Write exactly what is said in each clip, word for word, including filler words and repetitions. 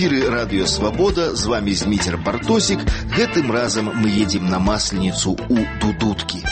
эфіры радыё Свабода, з вами Зміцер Бартосік. Гэтым разам мы едзем на Масленіцу у Дудуткі.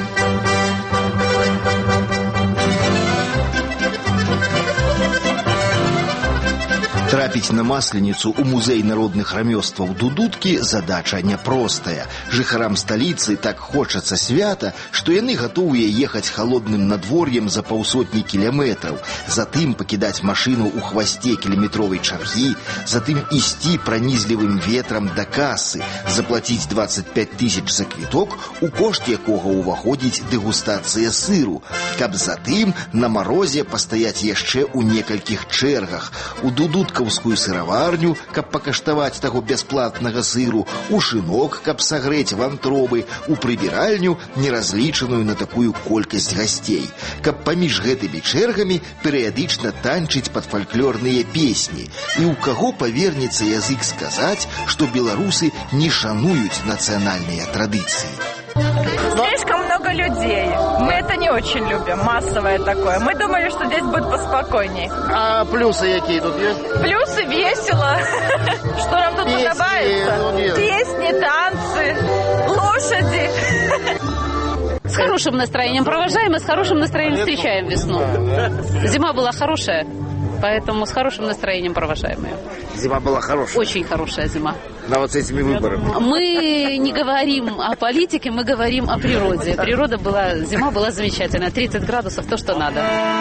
Трапіць на Масленіцу ў музей народных рамёстваў Дудуткі задача няпростая. Жыхарам сталіцы так хочацца свята, што яны гатовыя ехаць халодным надвор'ем за паўсотні кіляметраў, затым пакідаць машыну ў хвасце кіляметровай чаргі, затым ісці пранізлівым ветрам да касы, заплаціць дваццаць пяць тысяч за квіток, у кошт якога ўваходзіць дэгустацыя сыру, каб затым на марозе пастаяць яшчэ ў некалькіх чэргах. У Дудуткаўскую сыраварню, каб пакаштаваць таго бясплатнага сыру, у шынок, каб сагрэць вантробы, у прыбіральню, не разлічаную на такую колькасць гасцей, каб паміж гэтымі чэргамі перыядычна танчыць пад фальклорныя песні. І ў каго павернецца язык сказаць, што беларусы не шануюць нацыянальныя традыцыі. Слишком много людей. Мы это не очень любим, массовое такое. Мы думали, что здесь будет поспокойней. А плюсы какие тут есть? Плюсы весело. Что нам тут подобается? Песни, танцы, лошади. С хорошим настроением провожаем и с хорошим настроением встречаем весну. Зима была хорошая, поэтому с хорошим настроением провожаем ее. Зима была хорошая? Очень хорошая зима. Но вот с этими выборами? Мы не говорим о политике, мы говорим о природе. Природа была, зима была замечательная. тридцать градусов, то, что надо.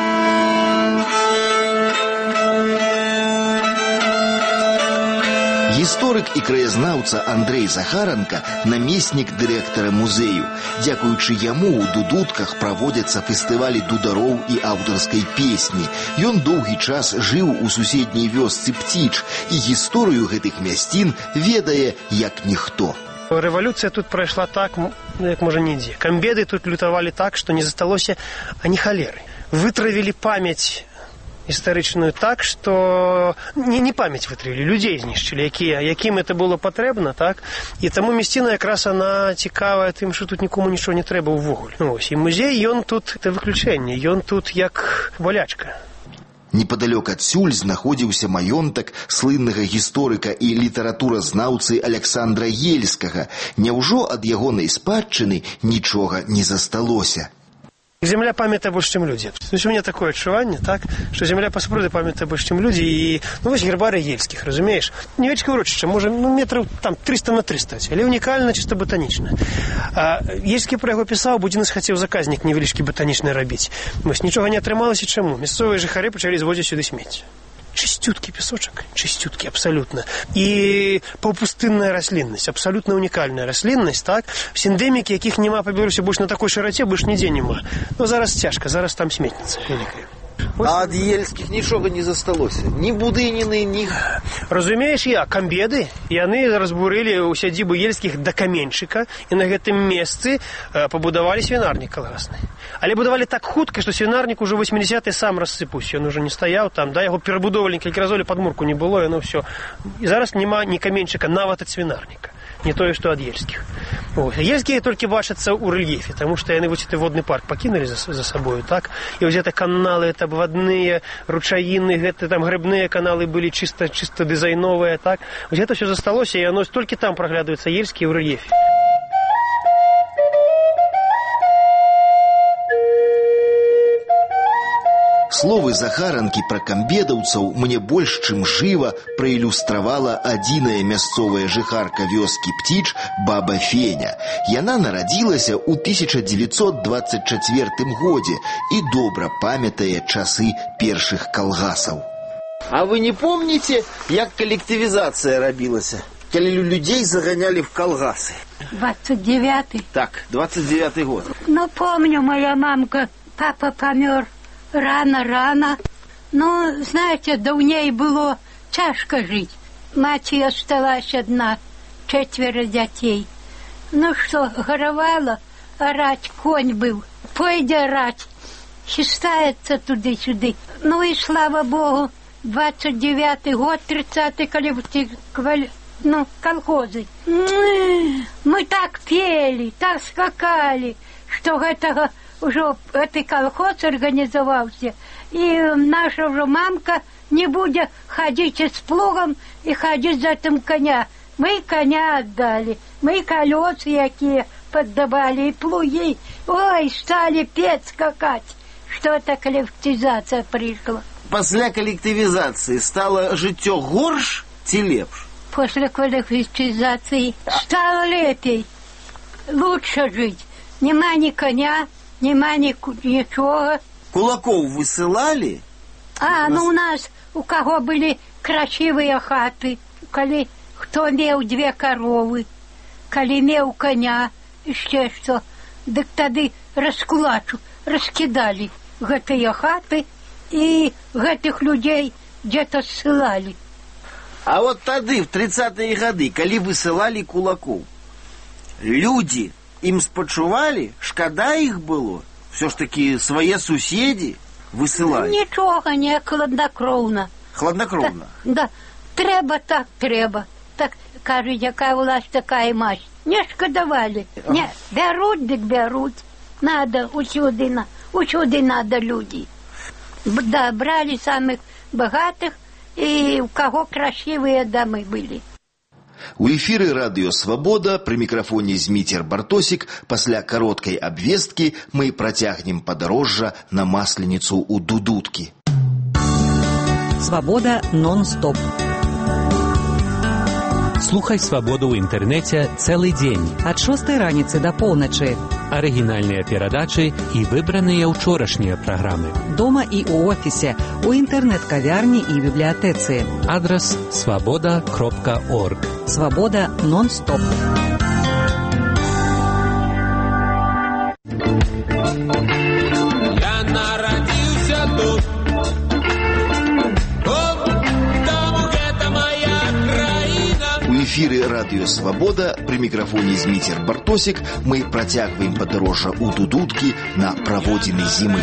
Гісторык і краязнаўца Андрэй Захаранка намеснік дырэктара музею. Дзякуючы яму ў Дудутках праводзяцца фестывалі дудароў і аўтарскай песні. Ён доўгі час жыў у суседняй вёсцы Пціч і гісторыю гэтых мясцін ведае як ніхто. Рэвалюцыя тут прайшла так, як можа нідзе. Камбеды тут лютавалі так, што не засталося ані халеры. Вытравілі памяць гістарычную так, што не, не памяць вытравілі, людзей знішчылі, якія, якім это было патрэбна, так? І таму мясціна якраз она цікавая тым, што тут нікому нічого не трэба ўвогуле. Ну, ось, і музей, ён тут, это выключэнне, ён тут як балячка. Непадалёк адсюль знаходзіўся маёнтак слыннага гісторыка і літаратуразнаўцы Аляксандра Ельскага. Няўжо ад ягонай спадчыны нічога не засталося? Земля памятае больш, чым людзі. То есть у меня такое адчуванне, так, што земля па-сапраўды памятае больш, чым людзі. І, ну, вось гербарый Ельскіх, разумееш? Невялічкае ўрочышча, можа, ну, метраў там трыста на трыста, але унікальна, чыста батанічна. А Ельскі пра яго пісаў, Будзінас хацеў заказнік невялічкі батанічны рабіць. Вось нічога не атрымалася, чаму? Мясцовыя жыхары пачалі звозіць сюды смецце. Чистюткі песочек, чистюткі абсолютно. І паўпустынная расліннасць, абсолютно унікальная расліннасць, так? Сіндэмікі, якіх няма па Беларусі больш на такой шыраце, больш нідзе няма. Ну, зараз цяжка, зараз там сметніца вялікая. А ад Ельскіх нічога не засталося? Ні будыніны, ні... Разумееш, я, камбеды, яны разбурылі ў сядзібу Ельскіх да каменьчыка, і на гэтым месцы э, пабудавалі свінарнік калгасны. Але будавалі так хутка, што свінарнік ужо восьмідзесятыя сам рассыпаўся, ён ужо не стаяў там, да, яго перабудовалі калькі разоў, падмурку не было, яно ўсё. І зараз няма ні каменьчыка, нават ад свінарніка. Не тое, што ад Ельскіх. Ельскія толькі бачацца ў рэльефе, таму што яны вось гэты водны парк пакінулі за, за сабою, так? І вось гэта каналы, это абвадныя, ручаіны, гэта там грыбныя каналы былі чыста, чыста дызайновыя, так? Вось гэта ўсё засталося, і яно толькі там праглядаюцца Ельскія ў рэльефе. Словы Захаранкі пра камбедаўцаў мне больш чым жыва праілюстравала адзіная мясцовая жыхарка вёскі Пціч баба Феня. Яна нарадзілася ў тысяча дзевяцьсот дваццаць чацвёртым годзе і добра памятае часы першых калгасаў. А вы не помните, як калектывізацыя рабілася? Калі людзей заганялі в калгасы? двадцать девятый. Так, двадцать девятый год. Ну, помню, моя мамка, папа помер. Рано-рано. Ну, знаете, даўней было цяжка жыць. Маці асталась одна, четверо дзяцей. Ну што, гаравала, араць, конь быў. Пойдзе араць, хістаецца туды-сюды. Ну і слава Богу, двадцать девятый год, тридцатый, калі ну, колхозы. Мы так пели, так скакали, што гэтага ўжо гэты колхоз арганізаваўся, і наша ўжо мамка не будет ходить с плугом и ходить за тем коня. Мы коня отдали, мы колеса якие поддавали, и плуги. Ой, стали петь, скакать. Что-то коллективизация пришла. После коллективизации стало житё горш ці лепш? После коллективизации стало лепей. Лучше жить. Нема ни коня, нема ни ничего. Кулаков высылали? А, ну у нас, у кого были красивые хаты, коли кто имел две коровы, коли имел коня, еще что, так тады раскулачу, раскидали гэтые хаты и гэтых людей где-то ссылали. А вот тады, в тридцатые годы, коли высылали кулаков, люди им спачували, шкада их было, все ж таки свои суседи высылали. Ничего, не хладнокровно. Хладнокровно? Да, да, треба так, треба. Так, кажуть, яка власть, такая мать. Не шкодовали. Не, берут, так берут. Надо, усюди, на, усюди надо люди. Да, брали самых богатых, и у кого красивые домы были. У эфіры радыё «Свабода» пры мікрафоне Зміцер Бартосік. Пасля кароткай абвесткі мы працягнем падарожжа на масленіцу ў Дудуткі. «Свабода» нон-стоп. Слухай «Свабоду» ў інтэрнэце цэлы дзень. Ад шостай раніцы да поўначы. Арыгінальныя перадачы і выбраныя ўчорашнія праграмы. Дома і ў офісе, у інтэрнэт-кавярні і бібліятэцы. Адрас свабода кропка орг. «Свабода» нон-стоп. Я нарадзіўся тут. У эфіры радыё «Свабода» пры мікрафоне Зміцер Бартосік мы працягваем падарожжа ў Дудуткі на праводзіны зімы.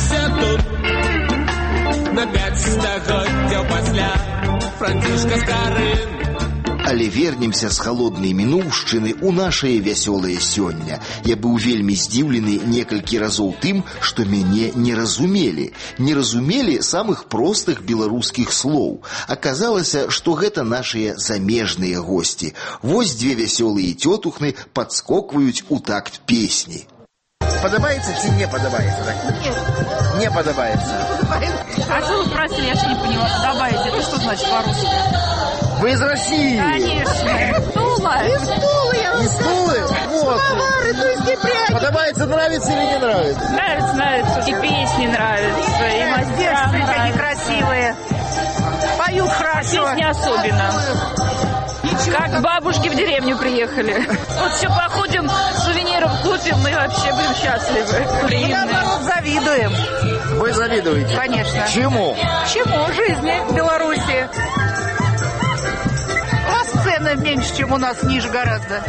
На пяць стагоддзяў пасля Францішка Скарын. Але вернемся з халоднай мінуўшчыны ў нашае вясёлае сёння. Я быў вельмі здзіўлены некалькі разоў тым, што мяне не разумелі. Не разумелі самых простых беларускіх слоў. Аказалася, што гэта нашыя замежныя госці. Вось дзве вясёлыя цётухны падскокваюць у такт песні. Подобается чи не подобается? Нет, не подобается. А что вы спросили? Я же не поняла. Подобаете. Это что значит по-русски? Вы из России? Конечно. Тула. Из Тулы. Из Тулы? Вот. Товары, тульские пряги. Подобается, нравится или не нравится? Нравится, нравится. И песни нравятся, и мастера нравятся. Они красивые. Поют хорошо. Песни особенно. Как бабушки в деревню приехали. Вот все походим, сувениров купим, мы вообще будем счастливы. Мы, наоборот, завидуем. Вы завидуете? Конечно. Чему? Чему? Жизни в Беларуси. У вас цены меньше, чем у нас, ниже гораздо.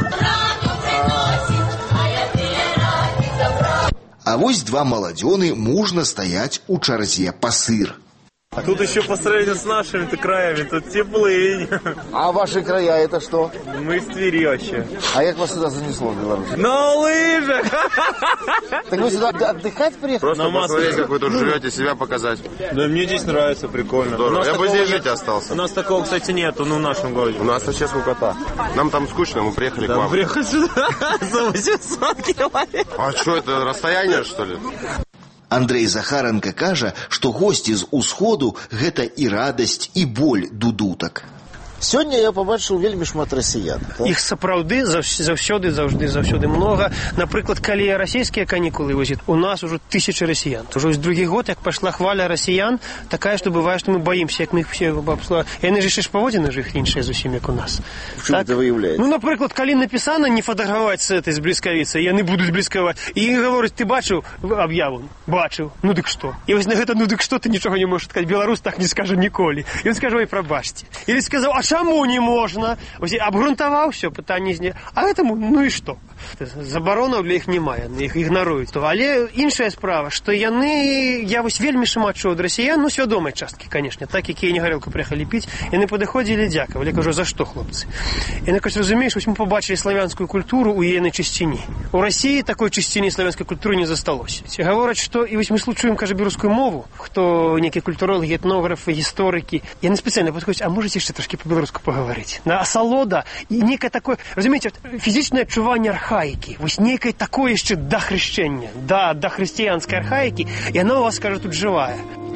А вось два маладзёны мужна стаяць у чарзе па сыр. А тут еще по сравнению с нашими-то краями, тут теплынь. А ваши края это что? Мы из Твери вообще. А как вас сюда занесло в Беларусь? На лыжах! Так вы сюда отдыхать приехали? Просто на посмотреть, как вы тут живете, себя показать. Да мне здесь нравится, прикольно. У нас Я бы здесь жить нет, остался. У нас такого, кстати, нету, ну в нашем городе. У нас вообще скукота. Нам там скучно, мы приехали да, к вам. Приехали сюда за восемьсот километров. А что, это расстояние, что ли? Андрей Захаранка кажа, што госці з усходу гэта і радасць, і боль дудутак. Сёння я побачыў вельмі шмат расіян. Іх сапраўды заўсёды, заўжды, заўсёды много. Напрыклад, калі расійскія канікулы возят, у нас уже тысячи расіян. Уже другі год, як пашла хваля расіян, такая, што бывае, што мы боимся, як мы іх все абслугоўваем. Яны ж яшчэ ж паводзіны ж іх іншыя зусім, як у нас. В чым гэта выяўляецца? Ну, напрыклад, калі напісана не фатаграфаваць з этой з бліскавіцай, яны будуць бліскаваць. І гавораць, ты бачыў аб'яву? Бачыў. Ну дык што? І вось на гэта, ну дык што, ты нічога не можаш сказаць. Беларус так не скажа ніколі. Ён скажа, ой, прабачце. Или сказаў, а чаму не можна? Абгрунтаваў все, пытанне зне. А гэтаму, ну і што? Забаронаў для іх не мае, іх ігнаруюць. Але іншая справа, што яны, я вось вельмі шмат чуў ад расіян, ну свядомай часткі, канешне, так, якія не гарэлку прыехалі піць, яны падыходзілі, дзякавалі, кажу, за што, хлопцы? Яны кажуць, разумееш, вось мы побачылі славянскую культуру ў ейнай чысціні. У Расіі такой чысціні славянскай культуры не засталося. Гавораць, што, і вось мы случуем, кажа, беларускую мову, хто некія культуролагі, этнографы, гісторыкі, яны спецыяльна падходзяць, а можаце яшчэ трошкі па-беларуску пагаварыць? На асалода і некае такое, разумееце, фізічнае адчуванне архаікі, вось некае такое яшчэ да хрышчэння, да, да хрысціянскай архаікі, і яно у вас, кажа, тут жывая.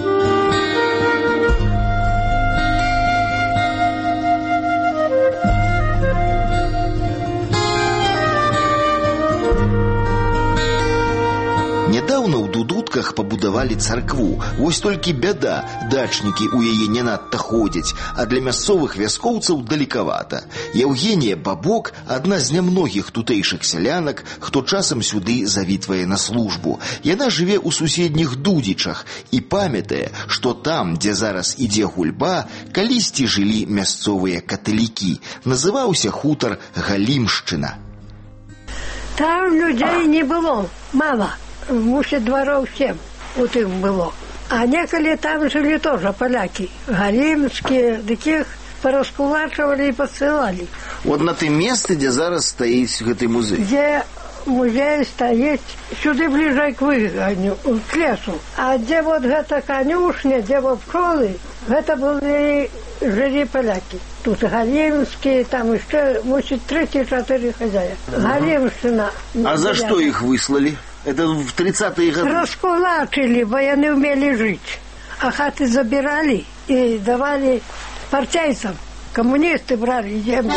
Нядаўна ў Дудутках пабудавалі царкву. Вось толькі бяда, дачнікі ў яе не надта ходзяць, а для мясцовых вяскоўцаў далекавата. Яўгенія Бабок – адна з нямногіх тутэйшых сялянак, хто часам сюды завітвае на службу. Яна жыве ў суседніх Дудзічах і памятае, што там, дзе зараз ідзе гульба, калісьці жылі мясцовыя каталікі. Называўся хутар Галімшчына. Там людзей не было, мала. Мусить дворов семь у тых было. А неколи там жили тоже поляки. Галимские, таких пораскулачивали и посылали. Вот на тым месте, где зараз стоит гэты музей. Где музей стоит, сюда ближе к выгоню, к лесу. А где вот гэта конюшня, где вот пчелы, это были жили поляки. Тут Галимские, там еще, мусить, три-четыре хозяина. Галимщина. А за что их выслали? Это в тридцатые годы. Раскулачили, бо они умели жить. А хаты забирали и давали партийцам. Коммунисты брали землю.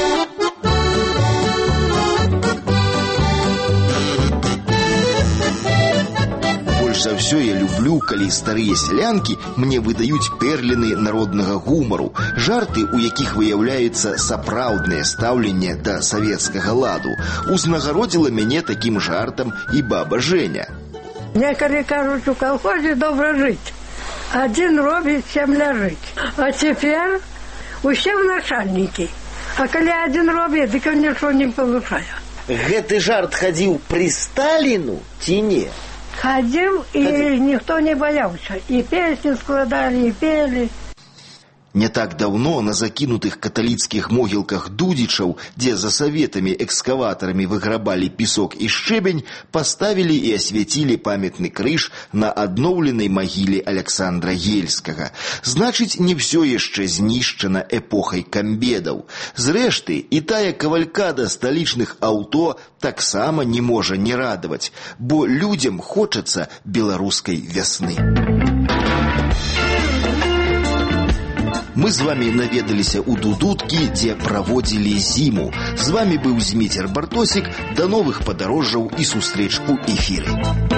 Больш за ўсё я люблю, калі старыя сялянкі мне выдаюць перліны народнага гумару, жарты, у якіх выяўляецца сапраўднае стаўленне да савецкага ладу. Узнагародзіла мяне такім жартам і баба Женя. Некалі кажуць, у колхозе добра жыць. Адзін робіць, сем ляжыць. А цяпер усе начальнікі. А калі адзін робіць, дык он нічого не получае. Гэты жарт хадзіў пры Сталіну ці не? Ходил, и Ходил. Никто не боялся. И песни складали, и пели. Не так давно на закінутых каталіцкіх могілках дудзічаў, дзе за саветамі экскаватарамі выграбалі песок і шчэбень, паставілі і асвяцілі памятны крыж на адноўленай магіле Александра Ельскага. Значыць, не ўсё яшчэ знішчана эпохай камбедаў. Зрэшты, і тая кавалькада сталічных аўто таксама не можа не радаваць, бо людзям хочацца беларускай вясны. Мы з вами наведаліся ў Дудуткі, дзе праводзілі зіму. З вами быў Зміцер Бартосік. Да новых падарожжаў і сустрэч у эфіры.